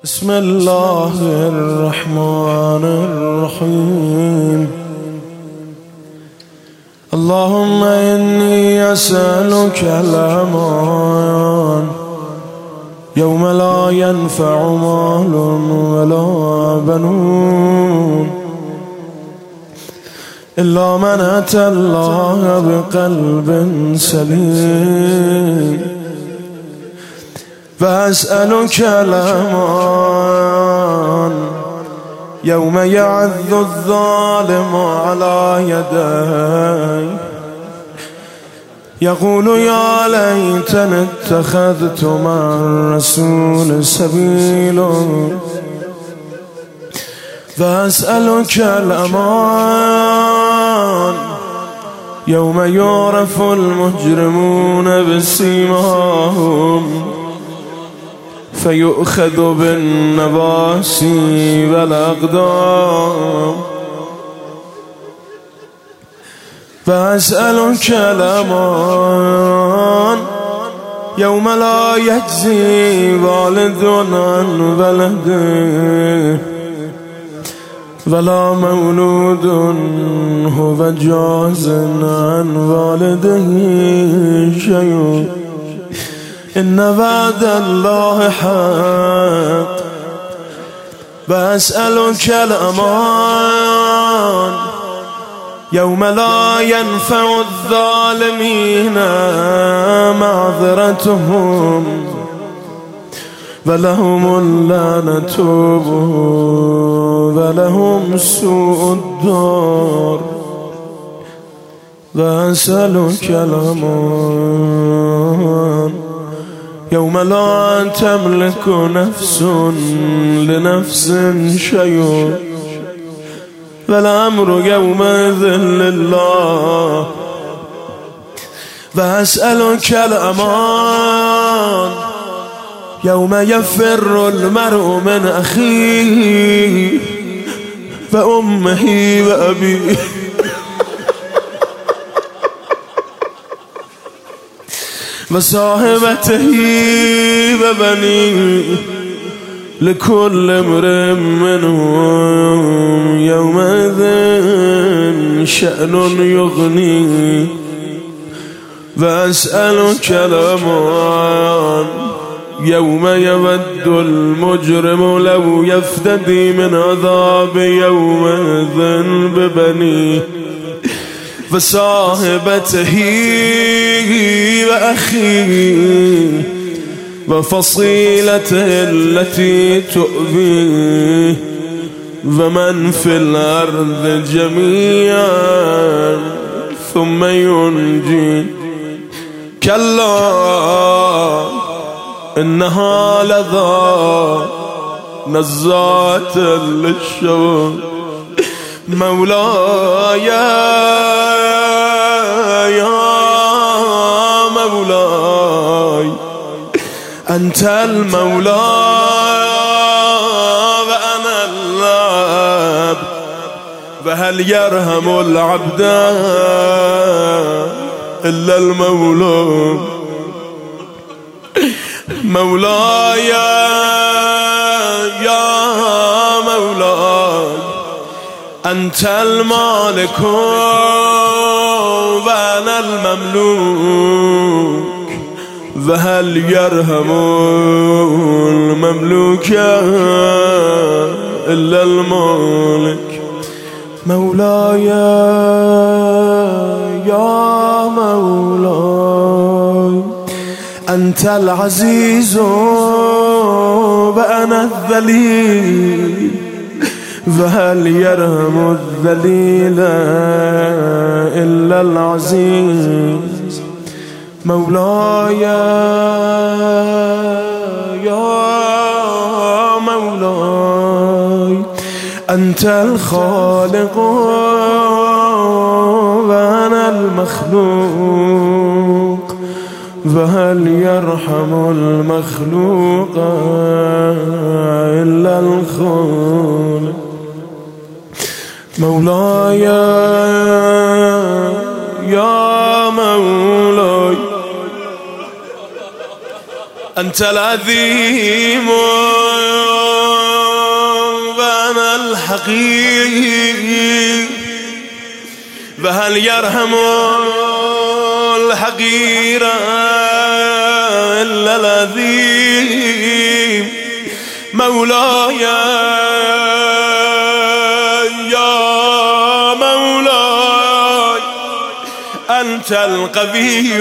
بسم الله الرحمن الرحيم. اللهم إني أسألك الأمان يوم لا ينفع مال ولا بنون إلا من أتى الله بقلب سليم. فأسألك الأمان يوم يعض الظالم على يدي يقول يا ليتني اتخذت مع الرسول سبيلا. فأسألك الأمان يوم يعرف المجرمون بسيماهم فيؤخذ بالنواسي والأقدام. فأسألك الأمان يوم لا يجزي والد عن ولده ولا مولود هو جاز عن والده شيء. إن وعد الله حق. وأسألك الأمان يوم لا ينفع الظالمين معذرتهم ولهم اللعنة ولهم سوء الدار. وأسألك الأمان يوم لا تملك نفس لنفس شيء والأمر يومئذ لله. وأسألك الأمان يوم يفر المرء من أخيه وأمه وأبيه وصاحبته وبنيه لكل امرئ منهم يومئذ شأن يغنيه. وأسألك الأمان يوم يود المجرم لو يفتدي من عذاب يومئذ ببنيه وصاحبته وأخيه وفصيلته التي تؤذيه ومن في الأرض جميعا ثم ينجي. كلا إنها لظى نزات للشوى. مولاي يا مولاي أنت المولى وأنا العبد فهل يرحم العبد إلا المولى. مولاي يا مولاي أنت المالك وأنا المملوك وهل يرحم المملوك إلا المالك. مولاي يا مولاي أنت العزيز وأنا الذليل وهل يرحم الذليل إلا العزيز. مولاي يا مولاي أنت الخالق وأنا المخلوق وهل يرحم المخلوق إلا الخالق. مولاي يا مولاي أنت العظيم الحقير وهل يرحم الحقير إلا العظيم مولاي يا مولاي أنت القوي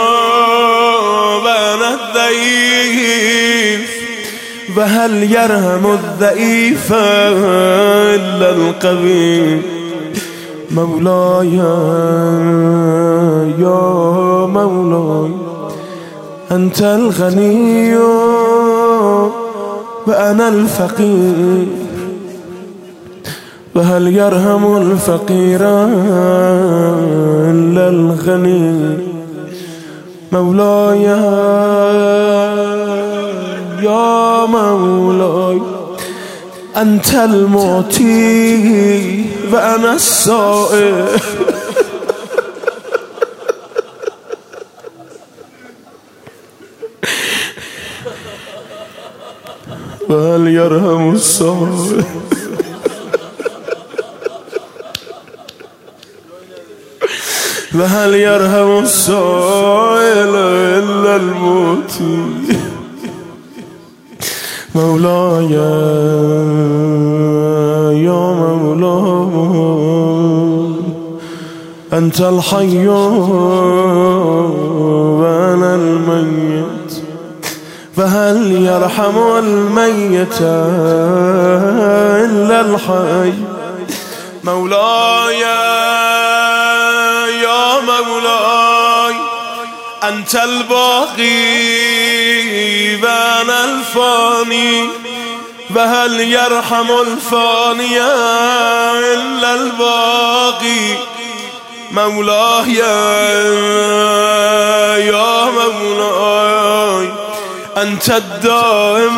وأنا الضعيف وهل يرحم الضعيف إلا القوي مولاي يا مولاي أنت الغني وأنا الفقير وهل يرحم الفقير إلا الغني مولاي يا مولاي أنت المعطي وأنا السائل وهل يرحم السائل وهل يرحم السائل إلا المعطي مولاي يا مولاي أنت الحي وأنا الميت فهل يرحم الميت إلا الحي مولاي يا مولاي أنت الباقي وأنا الفاني فهل يرحم الفاني إلا الباقي مولاي يا مولاي أنت الدائم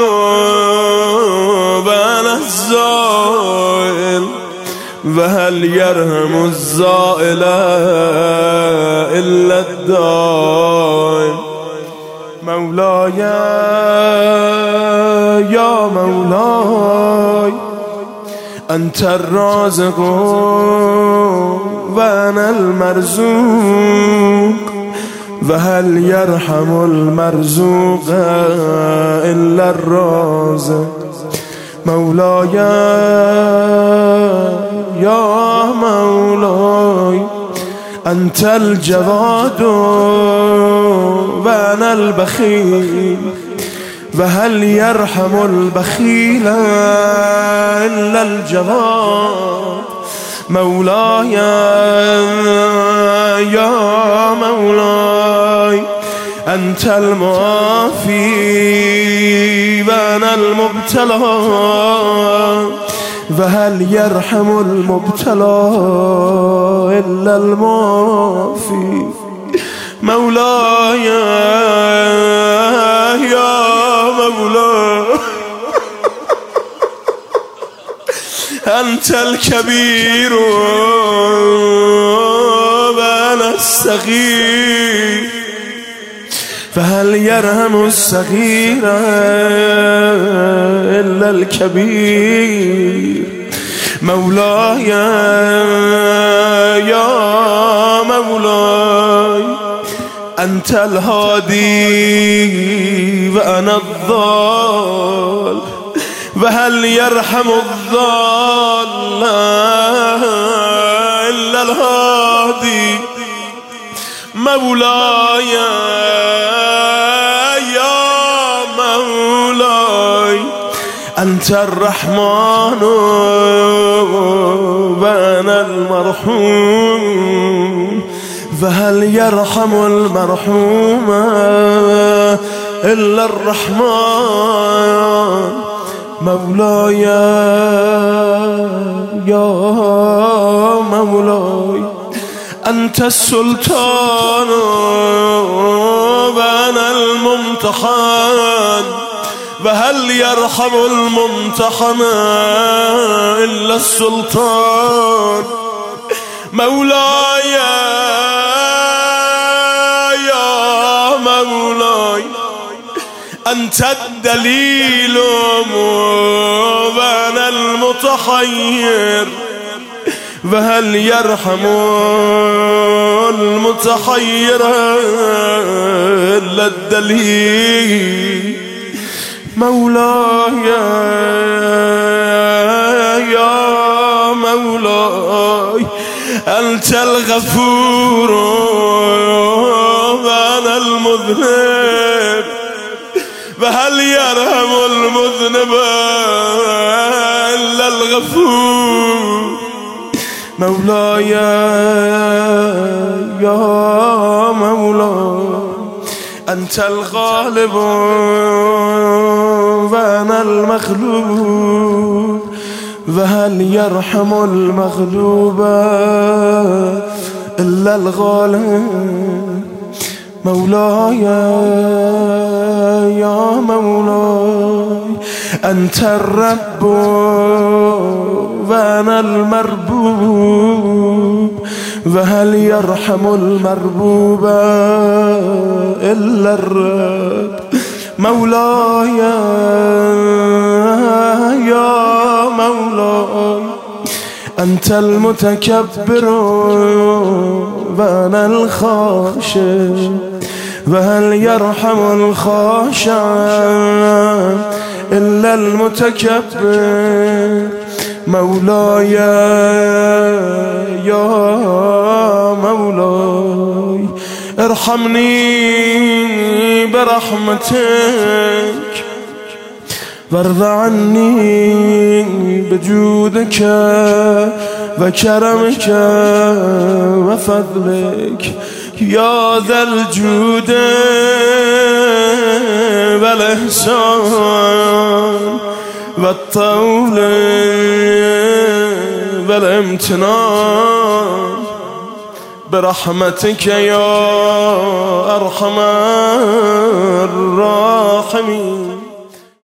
وأنا الزائل وهل يرحم الزائل إلا الدائم مولاي يا مولاي أنت الرازق وأنا المرزوق وهل يرحم المرزوق إلا الرازق مولاي يا مولاي أنت الجواد وأنا البخيل وهل يرحم البخيل إلا الجواد مولاي يا مولاي أنت المعافي وأنا المبتلى وهل يرحم المبتلى إلا المعافي مولاي يا مولاي أنت الكبير وأنا الصغير فهل يرحم الصغير إلا الكبير مولاي يا مولاي أنت الهادي وأنا الضال وهل يرحم الضال إلا الهادي مولاي يا مولاي أنت الرحمن وأنا المرحوم فهل يرحم المرحوم إلا الرحمن مولاي يا مولاي أنت السلطان وأنا الممتحن وهل يرحم الممتحن إلا السلطان مولاي يا مولاي أنت الدليل وأنا المتحير وهل يرحم المتحير إلا الدليل مولاي يا مولاي أنت الغفور وأنا المذنب فهل يرحم المذنب إلا الغفور مولاي يا مولاي أنت الغالب وأنا المغلوب وهل يرحم المغلوب إلا الغالب مولاي يا مولاي أنت الرب وأنا المربوب وهل يرحم المربوب إلا الرب مولاي يا مولاي أنت المتكبر وأنا الخاشع وهل يرحم الخاشع إلا المتكبر مولاي يا مولاي ارحمني برحمتك وارض عني بجودك وكرمك وفضلك يا ذا الجود والإحسان والطول والامتنان برحمتك يا أرحم الراحمين